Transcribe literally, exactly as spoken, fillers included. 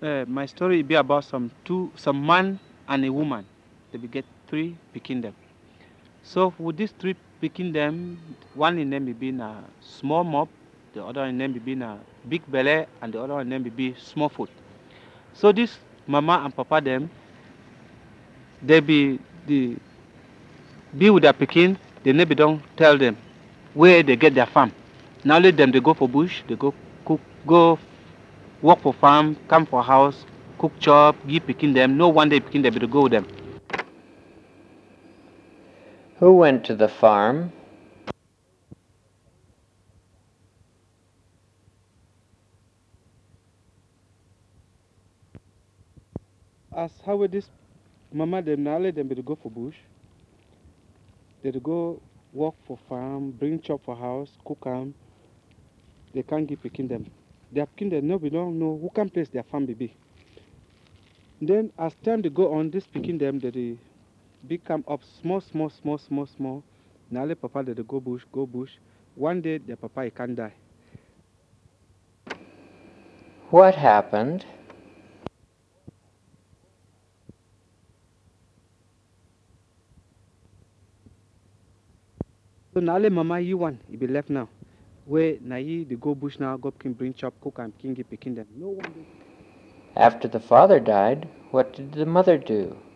Uh, my story will be about some two, some man and a woman. They will get three picking them. So with these three picking them, one in them will be in a small mob, the other in them will be in a big belly, and the other in them will be small foot. So this mama and papa them, they be the be with their picking. They never don't tell them where they get their farm. Now let them they go for bush, they go cook, go work for farm, come for house, cook chop, give picking them. No one day picking them, but go with them. Who went to the farm? As how with this mama them now let them be go for bush. They go work for farm, bring chop for house, cook them. They can't give picking them. Their picking them, no, we don't know who can place their farm baby. Then as time they go on, this picking them, they dey become up small, small, small, small, small. Now let papa they dey go bush, go bush. One day their papa he can't die. What happened? So now let mama you one, he be left now. Where now he they go bush now, go can bring chop, cook and king picking them. No one day. After the father died, what did the mother do?